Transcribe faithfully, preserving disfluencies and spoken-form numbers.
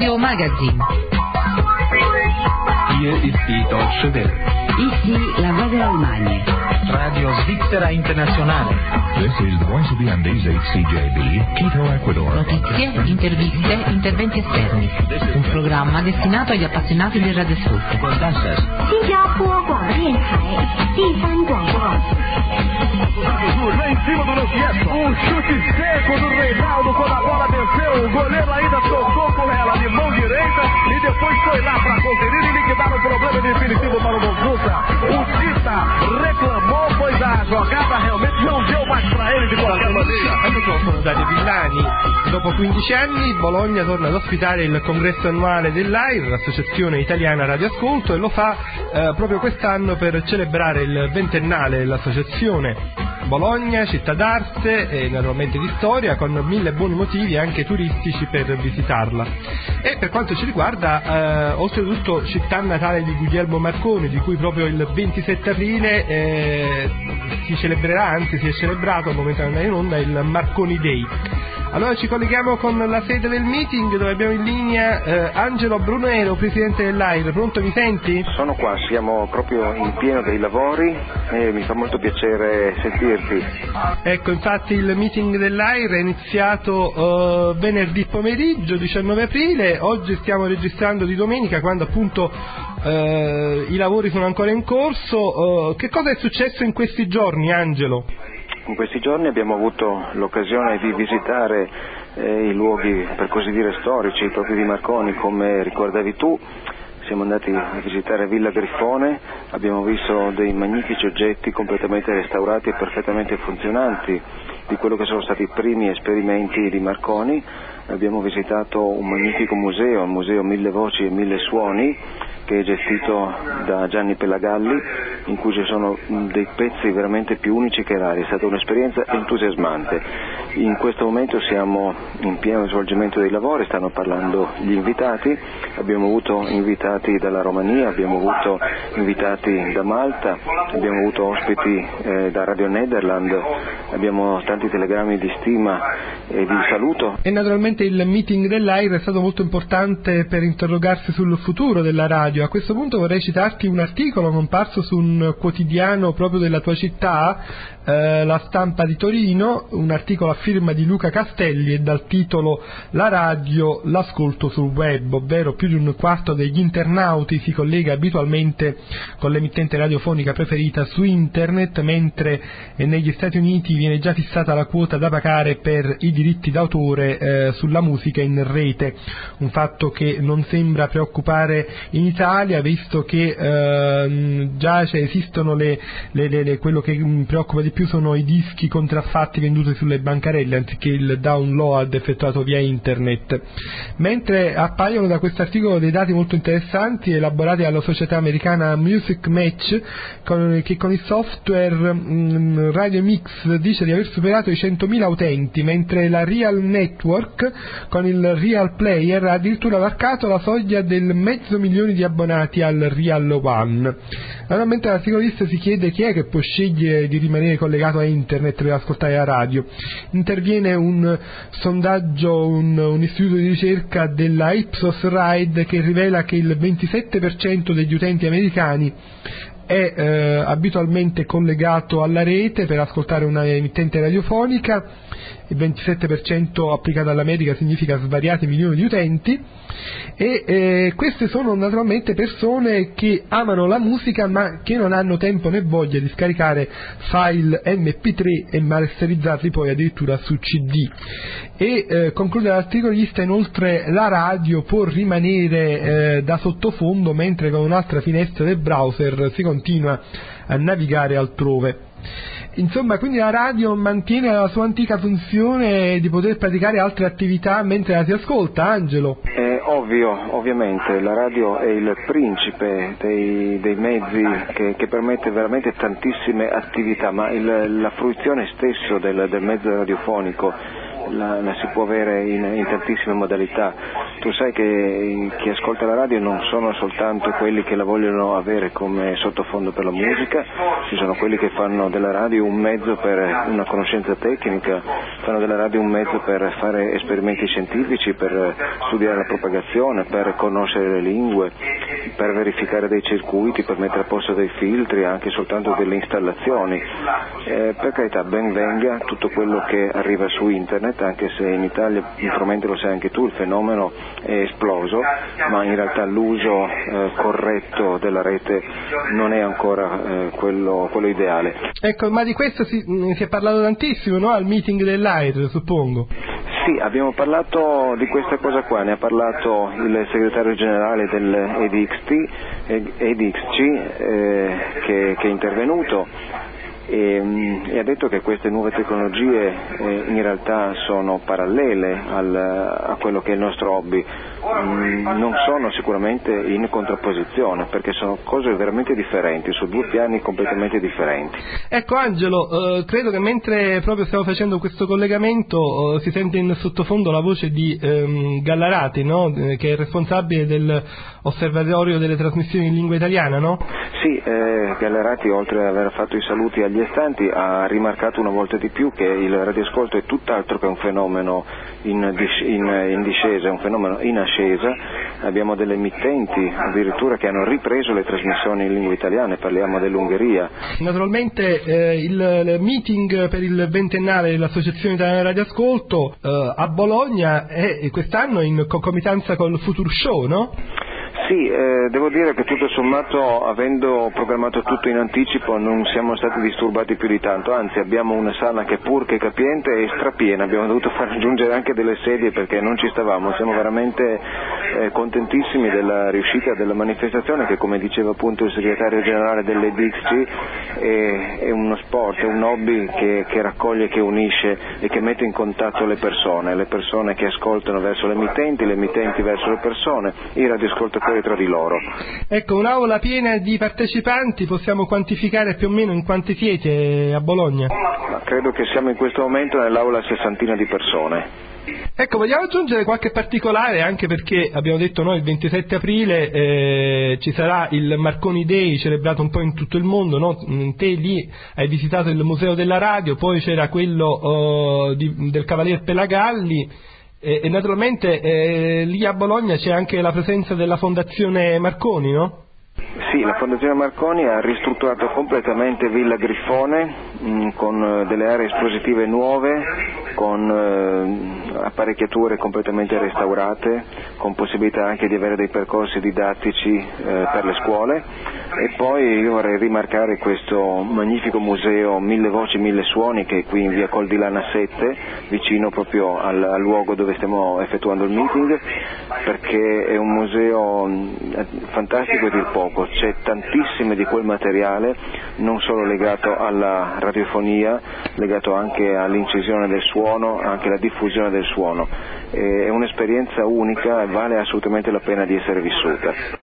Radio Magazine. Hier ist die Deutsche Welle. Ici la voix de l'Allemagne. Radio Svizzera Internazionale. This is the voice of the Andes, H C J B, Quito, Ecuador. Notizie, interviste, interventi esterni. Un programma destinato agli appassionati del radioascolto. 新加坡广播电台第三广播。 Lá em cima do Luquieto, um chute seco do Reinaldo quando a bola desceu, o goleiro ainda tocou com ela de mão direita e depois foi lá para conferir e liquidar o problema definitivo para o Bonfusca. O Tita reclamou, pois a jogada realmente não deu mais para ele di qualche maneira. Sono Dario Villani. Dopo quindici anni Bologna torna ad ospitare il congresso annuale dell'A I R, l'Associazione Italiana Radioascolto, e lo fa eh, proprio quest'anno per celebrare il ventennale dell'associazione. Bologna, città d'arte e naturalmente di storia, con mille buoni motivi anche turistici per visitarla. E per quanto ci riguarda, eh, oltretutto città natale di Guglielmo Marconi, di cui proprio il ventisette aprile eh, si celebrerà, anzi si è celebrato al momento di andare in onda, il Marconi Day. Allora ci colleghiamo con la sede del meeting, dove abbiamo in linea eh, Angelo Brunero, presidente dell'A I R. Pronto, mi senti? Sono qua, siamo proprio in pieno dei lavori e mi fa molto piacere sentirti. Ecco, infatti il meeting dell'A I R è iniziato eh, venerdì pomeriggio, diciannove aprile, oggi stiamo registrando di domenica, quando appunto eh, i lavori sono ancora in corso. Eh, che cosa è successo in questi giorni, Angelo? In questi giorni abbiamo avuto l'occasione di visitare eh, i luoghi, per così dire, storici proprio di Marconi, come ricordavi tu. Siamo andati a visitare Villa Grifone, abbiamo visto dei magnifici oggetti completamente restaurati e perfettamente funzionanti di quello che sono stati i primi esperimenti di Marconi. Abbiamo visitato un magnifico museo, il museo Mille Voci e Mille Suoni, che è gestito da Gianni Pelagalli, in cui ci sono dei pezzi veramente più unici che rari. È stata un'esperienza entusiasmante. In questo momento siamo in pieno svolgimento dei lavori, stanno parlando gli invitati, abbiamo avuto invitati dalla Romania, abbiamo avuto invitati da Malta, abbiamo avuto ospiti eh, da Radio Nederland, abbiamo tanti telegrammi di stima e di saluto. E naturalmente il meeting dell'A I R è stato molto importante per interrogarsi sul futuro della radio. A questo punto vorrei citarti un articolo comparso su un quotidiano proprio della tua città, eh, La Stampa di Torino, un articolo a firma di Luca Castelli e dal titolo "La radio, l'ascolto sul web", ovvero più di un quarto degli internauti si collega abitualmente con l'emittente radiofonica preferita su internet, mentre negli Stati Uniti viene già fissata la quota da pagare per i diritti d'autore eh, sulla musica in rete, un fatto che non sembra preoccupare in Italia, visto che eh, già cioè, esistono le, le, le, le, quello che mi preoccupa di più sono i dischi contraffatti venduti sulle bancarelle anziché il download effettuato via internet. Mentre appaiono da questo articolo dei dati molto interessanti elaborati dalla società americana Music Match, con, che con il software mh, Radio Mix dice di aver superato i centomila utenti, mentre la Real Network con il Real Player ha addirittura varcato la soglia del mezzo milione di abbonati al Real One. Naturalmente l'articolista si chiede chi è che può scegliere di rimanere collegato a internet per ascoltare la radio. Interviene un sondaggio, un, un istituto di ricerca della Ipsos Ride che rivela che il ventisette per cento degli utenti americani è eh, abitualmente collegato alla rete per ascoltare una emittente radiofonica. Il ventisette per cento applicato all'America significa svariati milioni di utenti, e eh, queste sono naturalmente persone che amano la musica ma che non hanno tempo né voglia di scaricare file emme pi tre e masterizzarli poi addirittura su C D. E eh, conclude l'articolista, inoltre la radio può rimanere eh, da sottofondo mentre con un'altra finestra del browser si continua a navigare altrove. Insomma, quindi la radio mantiene la sua antica funzione di poter praticare altre attività mentre la si ascolta, Angelo? È ovvio, ovviamente, la radio è il principe dei, dei mezzi che, che permette veramente tantissime attività, ma il, la fruizione stesso del, del mezzo radiofonico la, la si può avere in, in tantissime modalità. Tu sai che chi ascolta la radio non sono soltanto quelli che la vogliono avere come sottofondo per la musica, ci sono quelli che fanno della radio un mezzo per una conoscenza tecnica, fanno della radio un mezzo per fare esperimenti scientifici, per studiare la propagazione, per conoscere le lingue, per verificare dei circuiti, per mettere a posto dei filtri, anche soltanto delle installazioni. Eh, per carità, ben venga tutto quello che arriva su internet, anche se in Italia, probabilmente lo sai anche tu, il fenomeno è esploso, ma in realtà l'uso eh, corretto della rete non è ancora eh, quello, quello ideale. Ecco, ma di questo si, si è parlato tantissimo, no? Al meeting dell'A I R, suppongo. Sì, abbiamo parlato di questa cosa qua, ne ha parlato il segretario generale dell'E D X T, E D X C, eh, che, che è intervenuto. E, e ha detto che queste nuove tecnologie eh, in realtà sono parallele al, a quello che è il nostro hobby, mm, non sono sicuramente in contrapposizione, perché sono cose veramente differenti, su due piani completamente differenti. Ecco Angelo, eh, credo che mentre proprio stiamo facendo questo collegamento eh, si sente in sottofondo la voce di ehm, Gallarati, no? eh, che è responsabile dell'osservatorio delle trasmissioni in lingua italiana, no? Sì, eh, Gallarati, oltre ad aver fatto i saluti agli astanti, ha rimarcato una volta di più che il radioascolto è tutt'altro che un fenomeno in, dis- in, in discesa, è un fenomeno in ascesa. Abbiamo delle emittenti addirittura che hanno ripreso le trasmissioni in lingua italiana, parliamo dell'Ungheria. Naturalmente eh, il, il meeting per il ventennale dell'Associazione Italiana Radioascolto eh, a Bologna è quest'anno in concomitanza col Future Show, no? Sì, eh, devo dire che tutto sommato, avendo programmato tutto in anticipo, non siamo stati disturbati più di tanto, anzi abbiamo una sala che pur che capiente è strapiena, abbiamo dovuto far aggiungere anche delle sedie perché non ci stavamo, siamo veramente eh, contentissimi della riuscita della manifestazione che, come diceva appunto il segretario generale dell'E D X C, è, è uno sport, è un hobby che, che raccoglie, che unisce e che mette in contatto le persone, le persone che ascoltano verso le emittenti, le emittenti verso le persone, i radioascoltatori tra di loro. Ecco, un'aula piena di partecipanti, possiamo quantificare più o meno in quanti siete a Bologna? Ma credo che siamo in questo momento nell'aula sessantina di persone. Ecco, vogliamo aggiungere qualche particolare, anche perché abbiamo detto noi il ventisette aprile eh, ci sarà il Marconi Day celebrato un po' in tutto il mondo, no? Te lì hai visitato il Museo della Radio, poi c'era quello uh, di, del Cavalier Pelagalli. E, e naturalmente eh, lì a Bologna c'è anche la presenza della Fondazione Marconi, no? Sì, la Fondazione Marconi ha ristrutturato completamente Villa Grifone mh, con delle aree espositive nuove, con eh, apparecchiature completamente restaurate, con possibilità anche di avere dei percorsi didattici eh, per le scuole. E poi io vorrei rimarcare questo magnifico museo Mille Voci, Mille Suoni che è qui in via Col di Lana sette, vicino proprio al, al luogo dove stiamo effettuando il meeting, perché è un museo fantastico a dir poco, c'è tantissimo di quel materiale, non solo legato alla radiofonia, legato anche all'incisione del suono, anche alla diffusione del suono. È un'esperienza unica e vale assolutamente la pena di essere vissuta.